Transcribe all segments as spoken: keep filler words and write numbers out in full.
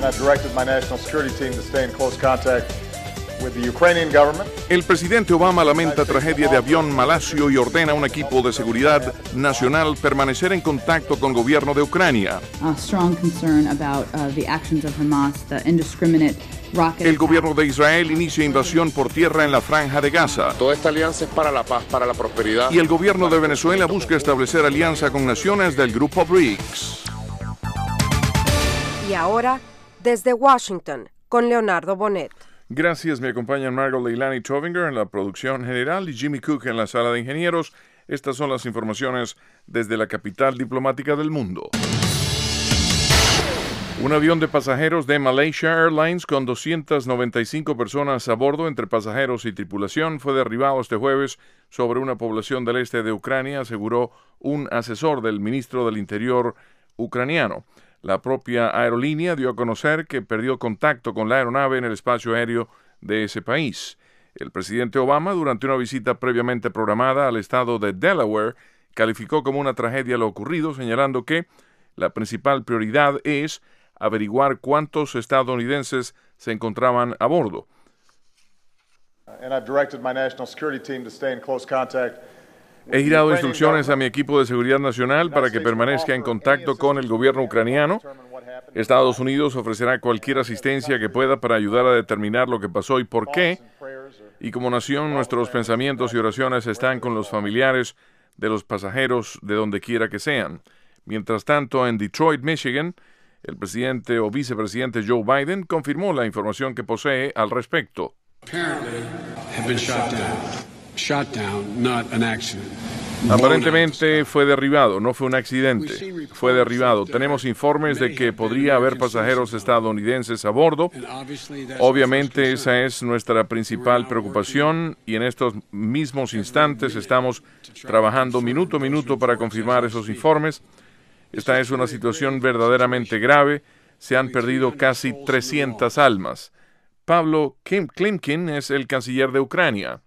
and I've directed my national security team to stay in close contact with the Ukrainian government. El presidente Obama lamenta tragedia de avión malasio y ordena a un equipo de seguridad nacional permanecer en contacto con el gobierno de Ucrania. A strong concern about uh, the actions of Hamas, the indiscriminate rocket. El gobierno de Israel inicia invasión por tierra en la Franja de Gaza. Toda esta alianza es para la paz, para la prosperidad. Y el gobierno de Venezuela busca establecer alianza con naciones del grupo B R I C S. Y ahora, desde Washington, con Leonardo Bonet. Gracias, me acompañan Margot Leilani Tovinger en la producción general y Jimmy Cook en la sala de ingenieros. Estas son las informaciones desde la capital diplomática del mundo. Un avión de pasajeros de Malaysia Airlines con doscientas noventa y cinco personas a bordo entre pasajeros y tripulación fue derribado este jueves sobre una población del este de Ucrania, aseguró un asesor del ministro del Interior ucraniano. La propia aerolínea dio a conocer que perdió contacto con la aeronave en el espacio aéreo de ese país. El presidente Obama, durante una visita previamente programada al estado de Delaware, calificó como una tragedia lo ocurrido, señalando que la principal prioridad es averiguar cuántos estadounidenses se encontraban a bordo. And I've directed my national security team to stay in close contact. He girado instrucciones a mi equipo de seguridad nacional para que permanezca en contacto con el gobierno ucraniano. Estados Unidos ofrecerá cualquier asistencia que pueda para ayudar a determinar lo que pasó y por qué. Y como nación, nuestros pensamientos y oraciones están con los familiares de los pasajeros de donde quiera que sean. Mientras tanto, en Detroit, Michigan, el presidente o vicepresidente Joe Biden confirmó la información que posee al respecto. Aparentemente fue derribado, no fue un accidente, fue derribado. Tenemos informes de que podría haber pasajeros estadounidenses a bordo. Obviamente esa es nuestra principal preocupación y en estos mismos instantes estamos trabajando minuto a minuto para confirmar esos informes. Esta es una situación verdaderamente grave. Se han perdido casi trescientas almas. Pablo Klimkin es el canciller de Ucrania.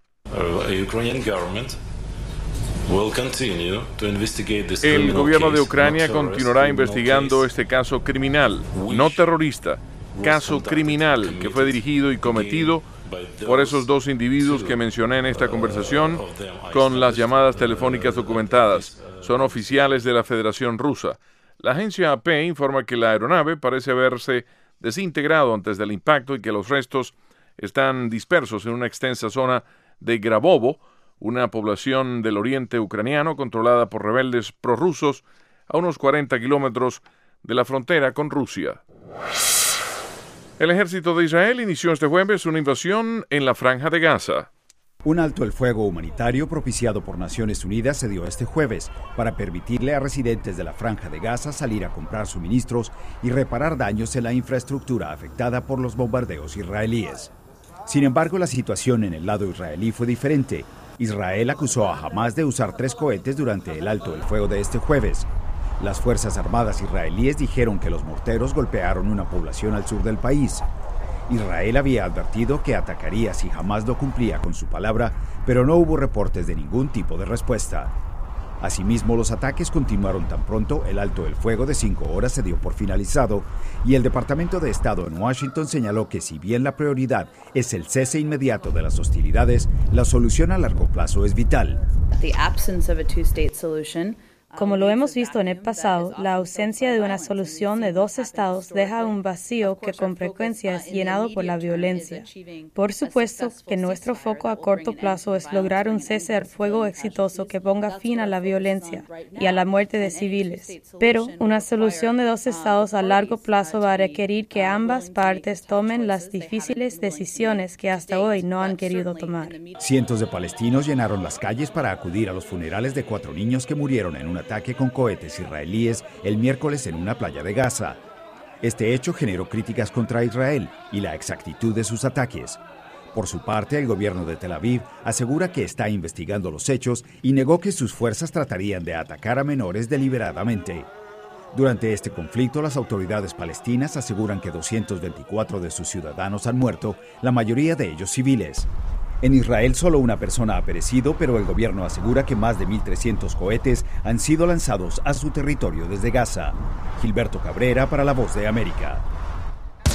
El gobierno de Ucrania continuará investigando este caso criminal, no terrorista, caso criminal que fue dirigido y cometido por esos dos individuos que mencioné en esta conversación con las llamadas telefónicas documentadas. Son oficiales de la Federación Rusa. La agencia A P informa que la aeronave parece haberse desintegrado antes del impacto y que los restos están dispersos en una extensa zona de Grabovo, una población del oriente ucraniano controlada por rebeldes prorrusos a unos cuarenta kilómetros de la frontera con Rusia. El ejército de Israel inició este jueves una invasión en la Franja de Gaza. Un alto el fuego humanitario propiciado por Naciones Unidas se dio este jueves para permitirle a residentes de la Franja de Gaza salir a comprar suministros y reparar daños en la infraestructura afectada por los bombardeos israelíes. Sin embargo, la situación en el lado israelí fue diferente. Israel acusó a Hamas de usar tres cohetes durante el alto el fuego de este jueves. Las Fuerzas Armadas israelíes dijeron que los morteros golpearon una población al sur del país. Israel había advertido que atacaría si Hamas no cumplía con su palabra, pero no hubo reportes de ningún tipo de respuesta. Asimismo, los ataques continuaron tan pronto el alto el fuego de cinco horas se dio por finalizado y el Departamento de Estado en Washington señaló que si bien la prioridad es el cese inmediato de las hostilidades, la solución a largo plazo es vital. Como lo hemos visto en el pasado, la ausencia de una solución de dos estados deja un vacío que con frecuencia es llenado por la violencia. Por supuesto que nuestro foco a corto plazo es lograr un cese al fuego exitoso que ponga fin a la violencia y a la muerte de civiles. Pero una solución de dos estados a largo plazo va a requerir que ambas partes tomen las difíciles decisiones que hasta hoy no han querido tomar. Cientos de palestinos llenaron las calles para acudir a los funerales de cuatro niños que murieron en una ataque con cohetes israelíes el miércoles en una playa de Gaza. Este hecho generó críticas contra Israel y la exactitud de sus ataques. Por su parte, el gobierno de Tel Aviv asegura que está investigando los hechos y negó que sus fuerzas tratarían de atacar a menores deliberadamente. Durante este conflicto, las autoridades palestinas aseguran que doscientos veinticuatro de sus ciudadanos han muerto, la mayoría de ellos civiles. En Israel solo una persona ha perecido, pero el gobierno asegura que más de mil trescientos cohetes han sido lanzados a su territorio desde Gaza. Gilberto Cabrera para La Voz de América.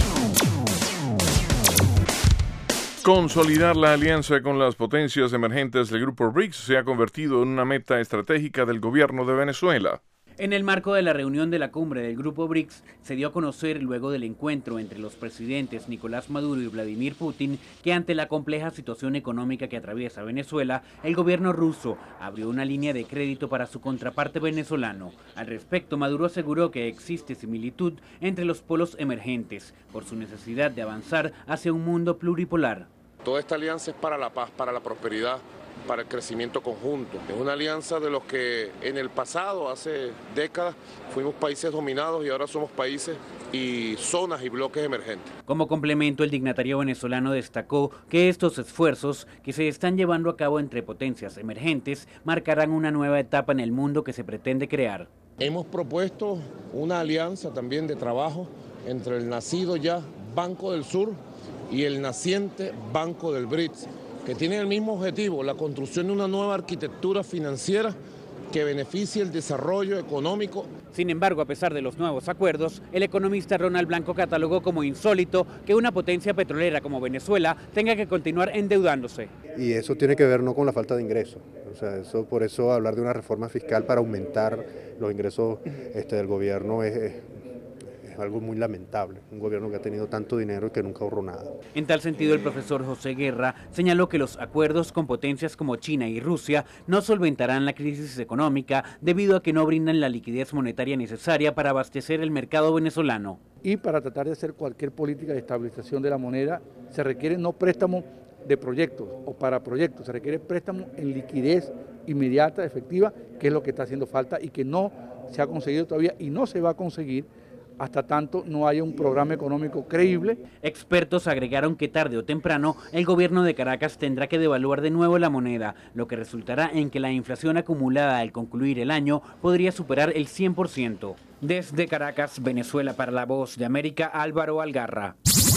Consolidar la alianza con las potencias emergentes del Grupo BRICS se ha convertido en una meta estratégica del gobierno de Venezuela. En el marco de la reunión de la cumbre del Grupo BRICS, se dio a conocer luego del encuentro entre los presidentes Nicolás Maduro y Vladimir Putin que ante la compleja situación económica que atraviesa Venezuela, el gobierno ruso abrió una línea de crédito para su contraparte venezolano. Al respecto, Maduro aseguró que existe similitud entre los polos emergentes por su necesidad de avanzar hacia un mundo pluripolar. Toda esta alianza es para la paz, para la prosperidad, para el crecimiento conjunto. Es una alianza de los que en el pasado, hace décadas, fuimos países dominados y ahora somos países y zonas y bloques emergentes. Como complemento, el dignatario venezolano destacó que estos esfuerzos que se están llevando a cabo entre potencias emergentes marcarán una nueva etapa en el mundo que se pretende crear. Hemos propuesto una alianza también de trabajo entre el nacido ya Banco del Sur y el naciente Banco del BRICS, que tienen el mismo objetivo, la construcción de una nueva arquitectura financiera que beneficie el desarrollo económico. Sin embargo, a pesar de los nuevos acuerdos, el economista Ronald Blanco catalogó como insólito que una potencia petrolera como Venezuela tenga que continuar endeudándose. Y eso tiene que ver no con la falta de ingresos, o sea, eso, por eso hablar de una reforma fiscal para aumentar los ingresos este, del gobierno es... es algo muy lamentable, un gobierno que ha tenido tanto dinero y que nunca ahorró nada. En tal sentido, el profesor José Guerra señaló que los acuerdos con potencias como China y Rusia no solventarán la crisis económica debido a que no brindan la liquidez monetaria necesaria para abastecer el mercado venezolano. Y para tratar de hacer cualquier política de estabilización de la moneda se requiere no préstamo de proyectos o para proyectos, se requiere préstamo en liquidez inmediata, efectiva, que es lo que está haciendo falta y que no se ha conseguido todavía y no se va a conseguir hasta tanto no haya un programa económico creíble. Expertos agregaron que tarde o temprano el gobierno de Caracas tendrá que devaluar de nuevo la moneda, lo que resultará en que la inflación acumulada al concluir el año podría superar el cien por ciento. Desde Caracas, Venezuela, para La Voz de América, Álvaro Algarra.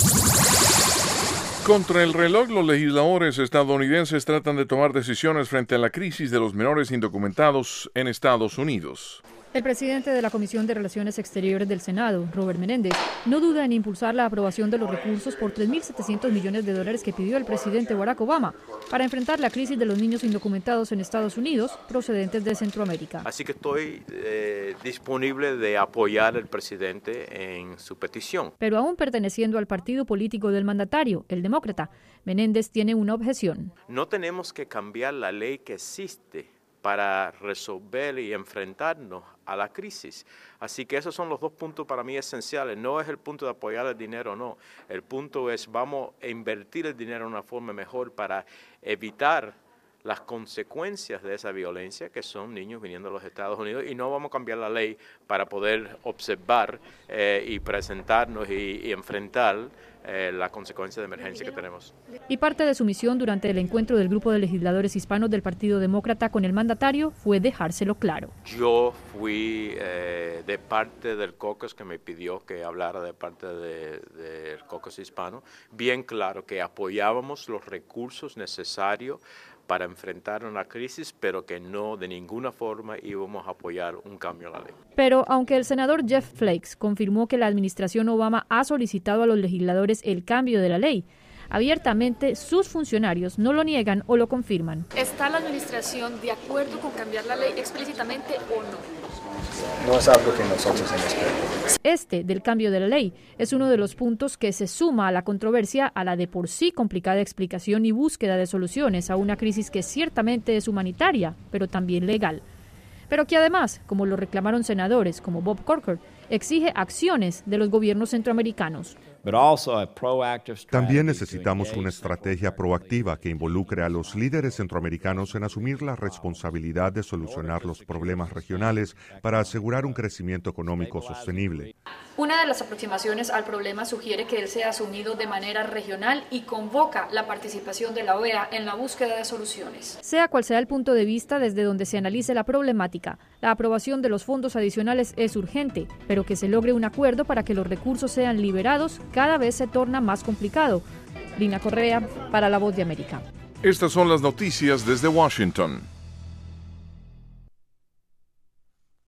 Contra el reloj, los legisladores estadounidenses tratan de tomar decisiones frente a la crisis de los menores indocumentados en Estados Unidos. El presidente de la Comisión de Relaciones Exteriores del Senado, Robert Menéndez, no duda en impulsar la aprobación de los recursos por tres mil setecientos millones de dólares que pidió el presidente Barack Obama para enfrentar la crisis de los niños indocumentados en Estados Unidos procedentes de Centroamérica. Así que estoy eh, disponible de apoyar al presidente en su petición. Pero aún perteneciendo al partido político del mandatario, el demócrata, Menéndez tiene una objeción. No tenemos que cambiar la ley que existe para resolver y enfrentarnos a la crisis. Así que esos son los dos puntos para mí esenciales. No es el punto de apoyar el dinero, no. El punto es vamos a invertir el dinero de una forma mejor para evitar las consecuencias de esa violencia, que son niños viniendo a los Estados Unidos, y no vamos a cambiar la ley para poder observar eh, y presentarnos y, y enfrentar eh, la consecuencia de emergencia que tenemos. Y parte de su misión durante el encuentro del grupo de legisladores hispanos del Partido Demócrata con el mandatario fue dejárselo claro. Yo fui eh, de parte del caucus que me pidió que hablara de parte del de, de caucus hispano, bien claro que apoyábamos los recursos necesarios para enfrentar una crisis, pero que no de ninguna forma íbamos a apoyar un cambio a la ley. Pero aunque el senador Jeff Flakes confirmó que la administración Obama ha solicitado a los legisladores el cambio de la ley, abiertamente sus funcionarios no lo niegan o lo confirman. ¿Está la administración de acuerdo con cambiar la ley explícitamente o no? No es algo que nosotros hemos pedido. Este del cambio de la ley es uno de los puntos que se suma a la controversia, a la de por sí complicada explicación y búsqueda de soluciones a una crisis que ciertamente es humanitaria, pero también legal. Pero que además, como lo reclamaron senadores como Bob Corker, exige acciones de los gobiernos centroamericanos. También necesitamos una estrategia proactiva que involucre a los líderes centroamericanos en asumir la responsabilidad de solucionar los problemas regionales para asegurar un crecimiento económico sostenible. Una de las aproximaciones al problema sugiere que él sea asumido de manera regional y convoca la participación de la O E A en la búsqueda de soluciones. Sea cual sea el punto de vista desde donde se analice la problemática, la aprobación de los fondos adicionales es urgente, pero que se logre un acuerdo para que los recursos sean liberados cada vez se torna más complicado. Lina Correa, para La Voz de América. Estas son las noticias desde Washington.